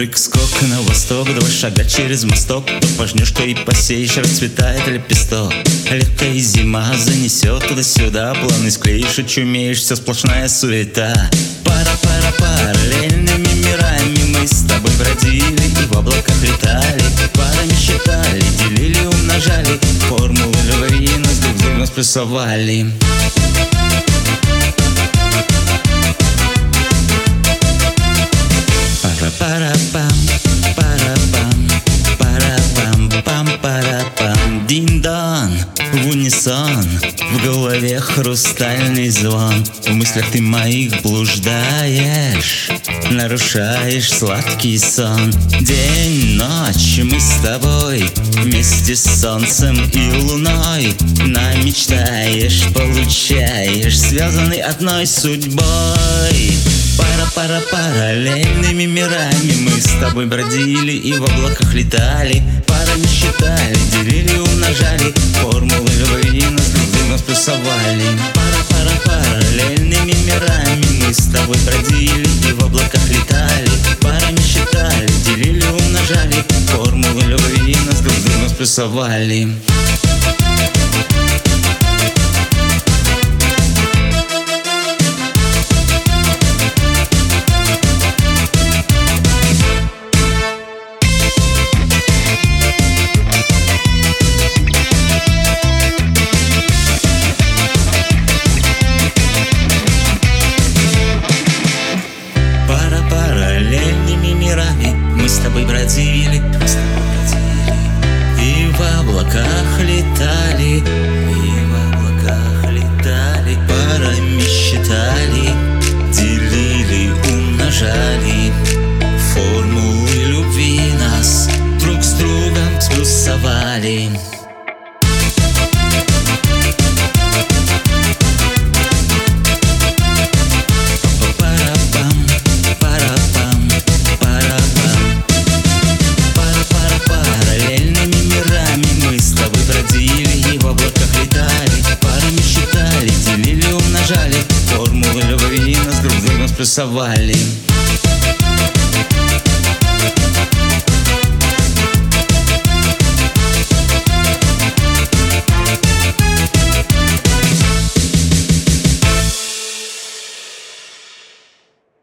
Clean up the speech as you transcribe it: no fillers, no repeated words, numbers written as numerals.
Прыг-скок на восток, 2 шага через мосток. То пожнешь, то и посеешь, расцветает лепесток. Летая зима занесет туда-сюда, планы склеишь, очумеешь, все сплошная суета. Пара-пара, параллельными мирами мы с тобой бродили и в облаках летали. Парами считали, делили, умножали, формулы любви нас друг с другом сплюсовали. Пара-пам, пара-пам, пара-пам, пам-пара-пам. Дин-дан, в унисон, в голове хрустальный звон. В мыслях ты моих блуждаешь, нарушаешь сладкий сон. День, ночь, мы с тобой вместе с солнцем и луной. Намечтаешь, получаешь, связанный одной судьбой. Пара-пара, параллельными мирами мы с тобой бродили и в облаках летали. Парами считали, делили, умножали, формулы любви нас друг с другом сплюсовали. Пара-пара, параллельными мирами мы с тобой бродили и в облаках летали. Парами считали, делили, умножали, формулы любви нас друг с другом сплюсовали. Мы с тобой бродили, и в облаках летали, парами считали, делили, умножали, формулы любви нас друг с другом сплюсовали. Формулы любви нас друг с другом сплюсовали.